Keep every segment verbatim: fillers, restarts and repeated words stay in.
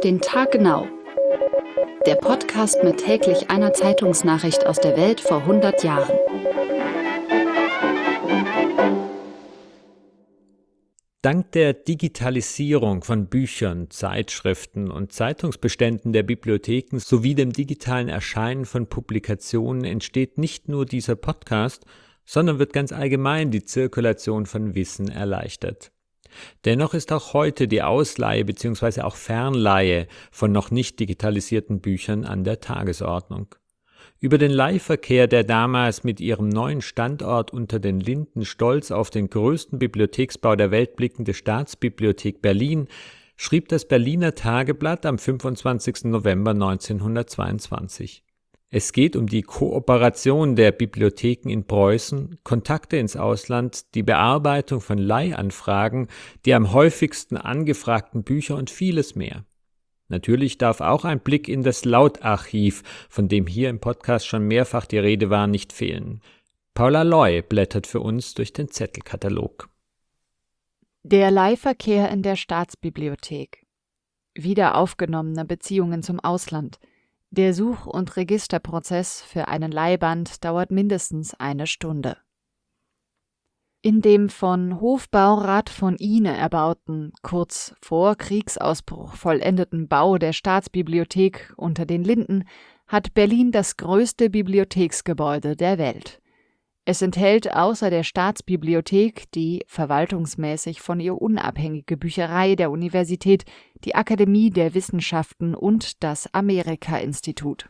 Auf den Tag genau. Der Podcast mit täglich einer Zeitungsnachricht aus der Welt vor hundert Jahren. Dank der Digitalisierung von Büchern, Zeitschriften und Zeitungsbeständen der Bibliotheken sowie dem digitalen Erscheinen von Publikationen entsteht nicht nur dieser Podcast, sondern wird ganz allgemein die Zirkulation von Wissen erleichtert. Dennoch ist auch heute die Ausleihe bzw. auch Fernleihe von noch nicht digitalisierten Büchern an der Tagesordnung. Über den Leihverkehr, der damals mit ihrem neuen Standort unter den Linden stolz auf den größten Bibliotheksbau der Welt blickende Staatsbibliothek Berlin, schrieb das Berliner Tageblatt am fünfundzwanzigsten November neunzehnhundertzweiundzwanzig. Es geht um die Kooperation der Bibliotheken in Preußen, Kontakte ins Ausland, die Bearbeitung von Leihanfragen, die am häufigsten angefragten Bücher und vieles mehr. Natürlich darf auch ein Blick in das Lautarchiv, von dem hier im Podcast schon mehrfach die Rede war, nicht fehlen. Paula Loy blättert für uns durch den Zettelkatalog. Der Leihverkehr in der Staatsbibliothek. Wieder aufgenommene Beziehungen zum Ausland. Der Such- und Registerprozess für einen Leihband dauert mindestens eine Stunde. In dem von Hofbaurat von Ihne erbauten, kurz vor Kriegsausbruch vollendeten Bau der Staatsbibliothek unter den Linden hat Berlin das größte Bibliotheksgebäude der Welt. Es enthält außer der Staatsbibliothek die verwaltungsmäßig von ihr unabhängige Bücherei der Universität, die Akademie der Wissenschaften und das Amerika-Institut.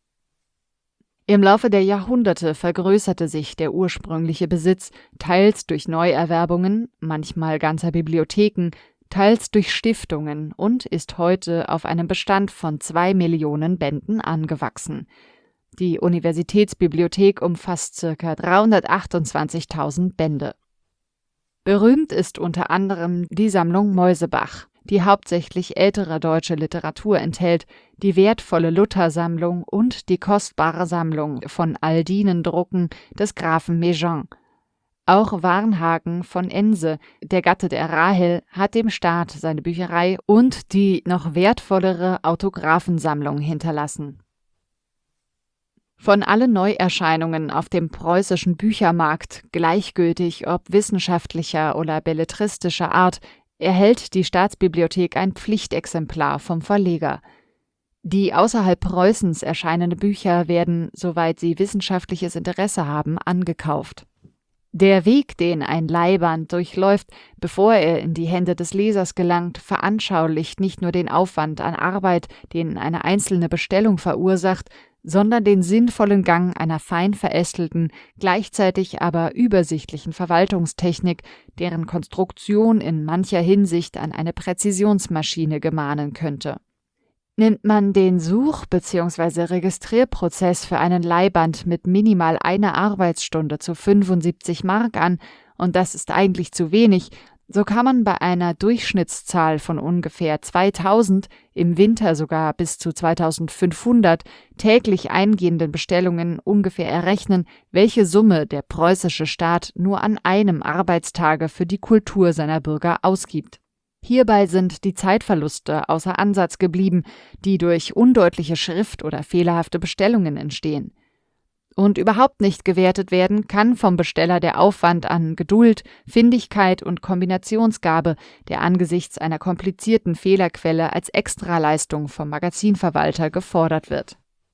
Im Laufe der Jahrhunderte vergrößerte sich der ursprüngliche Besitz, teils durch Neuerwerbungen, manchmal ganzer Bibliotheken, teils durch Stiftungen und ist heute auf einem Bestand von zwei Millionen Bänden angewachsen. Die Universitätsbibliothek umfasst ca. dreihundertachtundzwanzigtausend Bände. Berühmt ist unter anderem die Sammlung Meusebach, die hauptsächlich ältere deutsche Literatur enthält, die wertvolle Luther-Sammlung und die kostbare Sammlung von Aldinen-Drucken des Grafen Méjean. Auch Varnhagen von Ense, der Gatte der Rahel, hat dem Staat seine Bücherei und die noch wertvollere Autographensammlung hinterlassen. Von allen Neuerscheinungen auf dem preußischen Büchermarkt, gleichgültig ob wissenschaftlicher oder belletristischer Art, erhält die Staatsbibliothek ein Pflichtexemplar vom Verleger. Die außerhalb Preußens erscheinenden Bücher werden, soweit sie wissenschaftliches Interesse haben, angekauft. Der Weg, den ein Leihband durchläuft, bevor er in die Hände des Lesers gelangt, veranschaulicht nicht nur den Aufwand an Arbeit, den eine einzelne Bestellung verursacht, sondern den sinnvollen Gang einer fein verästelten, gleichzeitig aber übersichtlichen Verwaltungstechnik, deren Konstruktion in mancher Hinsicht an eine Präzisionsmaschine gemahnen könnte. Nimmt man den Such- bzw. Registrierprozess für einen Leihband mit minimal einer Arbeitsstunde zu fünfundsiebzig Mark an, und das ist eigentlich zu wenig, so kann man bei einer Durchschnittszahl von ungefähr zweitausend, im Winter sogar bis zu zweitausendfünfhundert täglich eingehenden Bestellungen ungefähr errechnen, welche Summe der preußische Staat nur an einem Arbeitstage für die Kultur seiner Bürger ausgibt. Hierbei sind die Zeitverluste außer Ansatz geblieben, die durch undeutliche Schrift oder fehlerhafte Bestellungen entstehen. Und überhaupt nicht gewertet werden kann vom Besteller der Aufwand an Geduld, Findigkeit und Kombinationsgabe, der angesichts einer komplizierten Fehlerquelle als Extraleistung vom Magazinverwalter gefordert wird.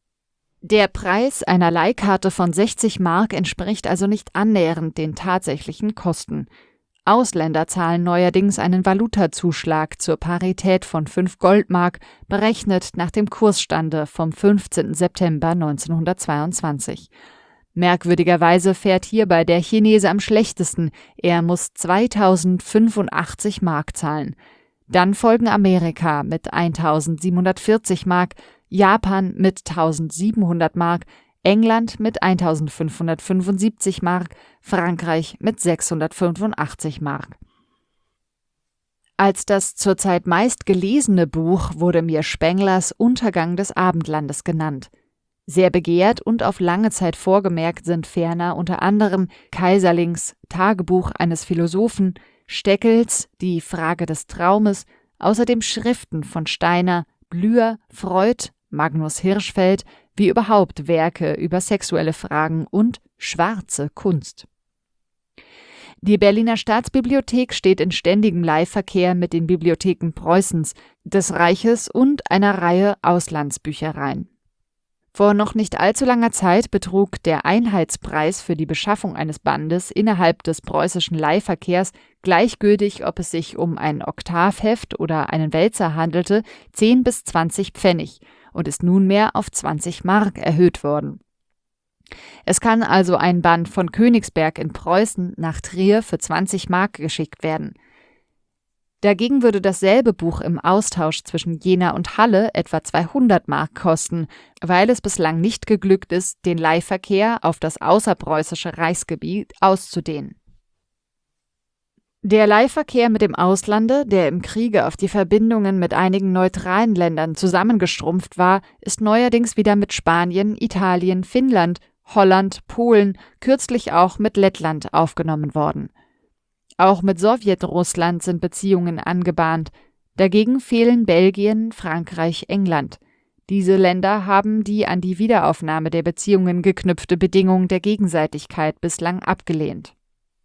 Der Preis einer Leihkarte von sechzig Mark entspricht also nicht annähernd den tatsächlichen Kosten. Ausländer zahlen neuerdings einen Valutazuschlag zur Parität von fünf Goldmark, berechnet nach dem Kursstande vom fünfzehnten September neunzehnhundertzweiundzwanzig. Merkwürdigerweise fährt hierbei der Chinese am schlechtesten, er muss zweitausendfünfundachtzig Mark zahlen. Dann folgen Amerika mit eintausendsiebenhundertvierzig Mark, Japan mit eintausendsiebenhundert Mark, England mit eintausendfünfhundertfünfundsiebzig Mark, Frankreich mit sechshundertfünfundachtzig Mark. Als das zurzeit meist gelesene Buch wurde mir Spenglers Untergang des Abendlandes genannt. Sehr begehrt und auf lange Zeit vorgemerkt sind ferner unter anderem Kaiserlings Tagebuch eines Philosophen, Steckels Die Frage des Traumes, außerdem Schriften von Steiner, Blüher, Freud, Magnus Hirschfeld, wie überhaupt Werke über sexuelle Fragen und schwarze Kunst. Die Berliner Staatsbibliothek steht in ständigem Leihverkehr mit den Bibliotheken Preußens, des Reiches und einer Reihe Auslandsbüchereien. Vor noch nicht allzu langer Zeit betrug der Einheitspreis für die Beschaffung eines Bandes innerhalb des preußischen Leihverkehrs, gleichgültig ob es sich um ein Oktavheft oder einen Wälzer handelte, zehn bis zwanzig Pfennig und ist nunmehr auf zwanzig Mark erhöht worden. Es kann also ein Band von Königsberg in Preußen nach Trier für zwanzig Mark geschickt werden. Dagegen würde dasselbe Buch im Austausch zwischen Jena und Halle etwa zweihundert Mark kosten, weil es bislang nicht geglückt ist, den Leihverkehr auf das außerpreußische Reichsgebiet auszudehnen. Der Leihverkehr mit dem Auslande, der im Kriege auf die Verbindungen mit einigen neutralen Ländern zusammengeschrumpft war, ist neuerdings wieder mit Spanien, Italien, Finnland, Holland, Polen, kürzlich auch mit Lettland aufgenommen worden. Auch mit Sowjetrussland sind Beziehungen angebahnt. Dagegen fehlen Belgien, Frankreich, England. Diese Länder haben die an die Wiederaufnahme der Beziehungen geknüpfte Bedingung der Gegenseitigkeit bislang abgelehnt.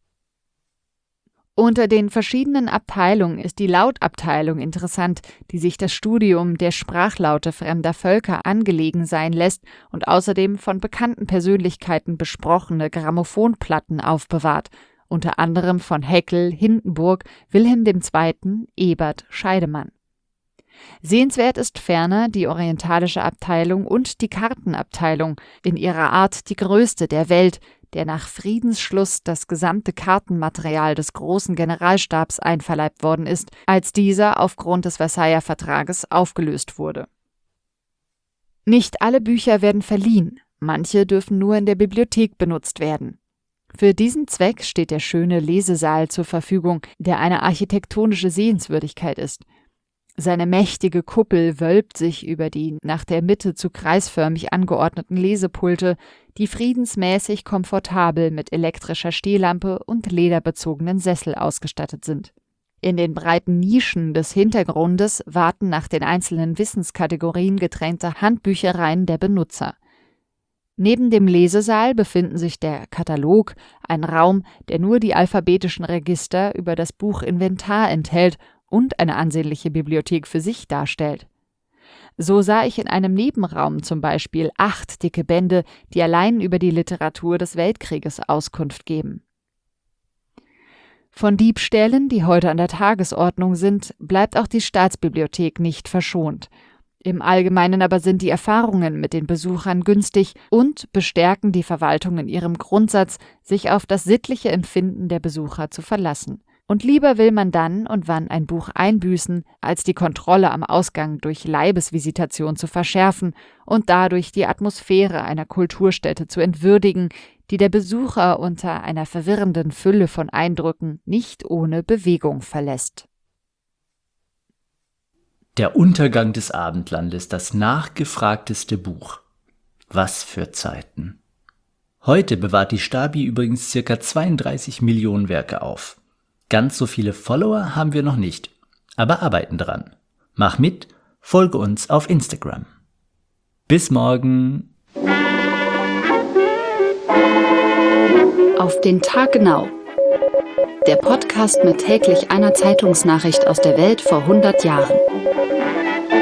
Unter den verschiedenen Abteilungen ist die Lautabteilung interessant, die sich das Studium der Sprachlaute fremder Völker angelegen sein lässt und außerdem von bekannten Persönlichkeiten besprochene Grammophonplatten aufbewahrt, unter anderem von Haeckel, Hindenburg, Wilhelm der Zweite., Ebert, Scheidemann. Sehenswert ist ferner die orientalische Abteilung und die Kartenabteilung, in ihrer Art die größte der Welt, der nach Friedensschluss das gesamte Kartenmaterial des großen Generalstabs einverleibt worden ist, als dieser aufgrund des Versailler Vertrages aufgelöst wurde. Nicht alle Bücher werden verliehen, manche dürfen nur in der Bibliothek benutzt werden. Für diesen Zweck steht der schöne Lesesaal zur Verfügung, der eine architektonische Sehenswürdigkeit ist. Seine mächtige Kuppel wölbt sich über die nach der Mitte zu kreisförmig angeordneten Lesepulte, die friedensmäßig komfortabel mit elektrischer Stehlampe und lederbezogenen Sessel ausgestattet sind. In den breiten Nischen des Hintergrundes warten nach den einzelnen Wissenskategorien getrennte Handbüchereien der Benutzer. Neben dem Lesesaal befinden sich der Katalog, ein Raum, der nur die alphabetischen Register über das Buch Inventar enthält und eine ansehnliche Bibliothek für sich darstellt. So sah ich in einem Nebenraum zum Beispiel acht dicke Bände, die allein über die Literatur des Weltkrieges Auskunft geben. Von Diebstählen, die heute an der Tagesordnung sind, bleibt auch die Staatsbibliothek nicht verschont. Im Allgemeinen aber sind die Erfahrungen mit den Besuchern günstig und bestärken die Verwaltung in ihrem Grundsatz, sich auf das sittliche Empfinden der Besucher zu verlassen. Und lieber will man dann und wann ein Buch einbüßen, als die Kontrolle am Ausgang durch Leibesvisitation zu verschärfen und dadurch die Atmosphäre einer Kulturstätte zu entwürdigen, die der Besucher unter einer verwirrenden Fülle von Eindrücken nicht ohne Bewegung verlässt. Der Untergang des Abendlandes, das nachgefragteste Buch. Was für Zeiten. Heute bewahrt die Stabi übrigens ca. zweiunddreißig Millionen Werke auf. Ganz so viele Follower haben wir noch nicht, aber arbeiten dran. Mach mit, folge uns auf Instagram. Bis morgen. Auf den Tag genau. Der Podcast mit täglich einer Zeitungsnachricht aus der Welt vor hundert Jahren.